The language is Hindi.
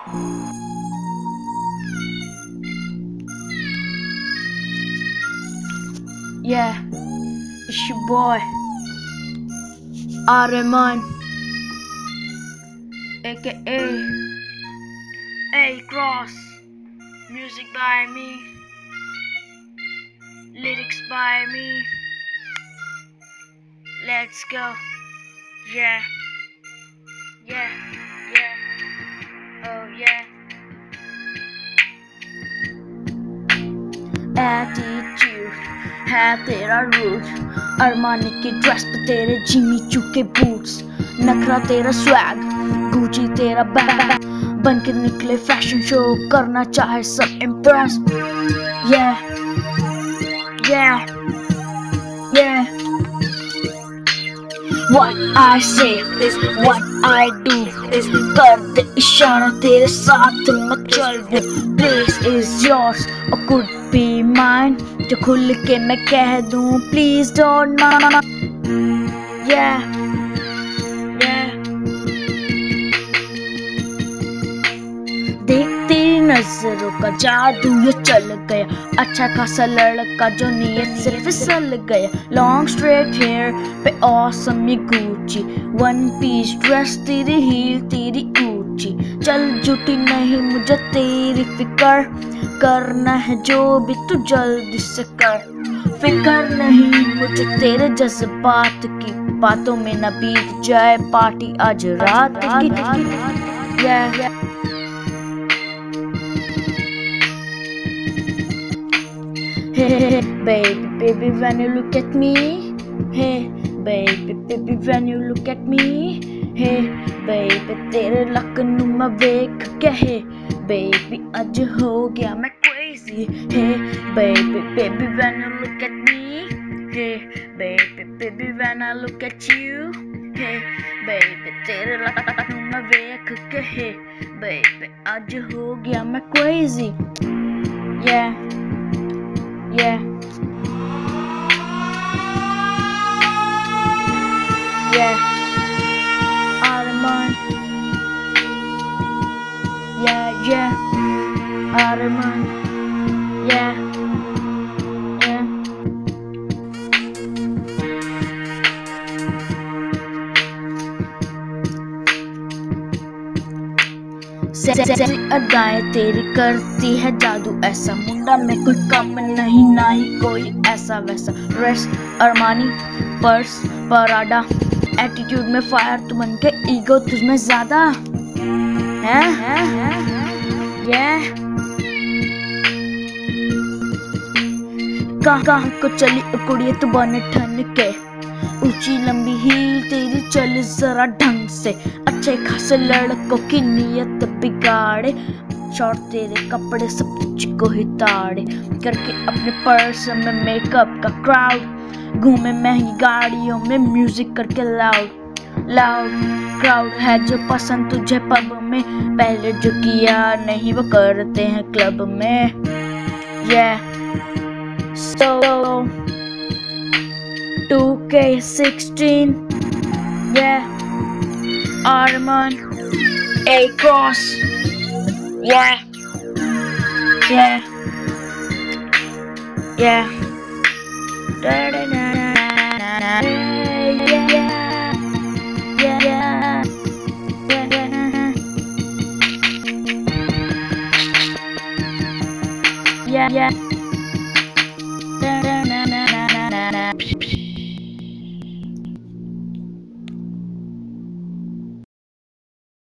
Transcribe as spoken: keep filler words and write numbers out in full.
Yeah, it's your boy, Arman, aka A Cross. Music by me, lyrics by me. Let's go. Yeah, yeah, yeah. Oh yeah. Attitude है तेरा रूट, अरमानी की ड्रेस पे तेरे जिमी चू के बूट्स, नखरा तेरा स्वैग, गुची तेरा बैग, बन के निकले फैशन शो, करना चाहे सब impress. Yeah, yeah, yeah. What I say is what I do is कर दे इशारा तेरे साथ मैं चल दूं. Place is yours or could be mine, जो खुल के मैं कह दूं please don't mind. Yeah, yeah. देखती नजरों का जादू ये चल गया, अच्छा खासा लड़का जो नियत से फिसल गया. लॉन्ग स्ट्रेट हेयर पे ऑसम ये गुची, वन पीस ड्रेस तेरी हील तेरी ऊंची. चल झूठी नहीं मुझे तेरी फिकर, करना है जो भी तू जल्दी से कर. फिकर नहीं मुझे तेरे जज्बात की, बातों में न बीत जाए पार्टी आज रात की. yeah, yeah. Hey, baby, baby, when you look at me. Hey, baby, baby, when you look at me. Hey, baby, तेरे लक नू मैं वेख के है, baby, आज हो गया मैं crazy. Hey, baby, baby, when you look at me. Hey, baby, baby, when I look at you. Hey, baby, तेरे लक नू मैं वेख के है, baby, आज हो गया मैं crazy. Yeah. Yeah, yeah, Arman. Yeah, yeah, Arman. Yeah, yeah. Sassy अदाएं तेरी करती है जादू ऐसा, मुंडा में कोई कम नहीं ना ही कोई ऐसा वैसा. Dress Armani, purse Prada, attitude में फायर तू बन के ईगो तुझमें ज्यादा है. ये कहाँ कहाँ को चली कुड़िए तू बने ठन के, ऊंची लंबी हील तेरी चल जरा ढंग से, अच्छे खासे लड़कों की नीयत बिगाड़े. शॉर्ट तेरे कपड़े सब तुझको ही ताड़े, करके अपने पर्स में मेकअप का क्राउड, घूमे महंगी गाड़ियों में म्यूजिक करके लाउड लाउड. क्राउड है जो पसंद तुझे पब में, पहले जो किया नहीं वो करते हैं क्लब में. Yeah, so two K sixteen. Yeah, Arman, A Cross. Yeah, yeah, yeah. Da da da da da. Yeah, yeah, yeah, yeah, yeah, yeah.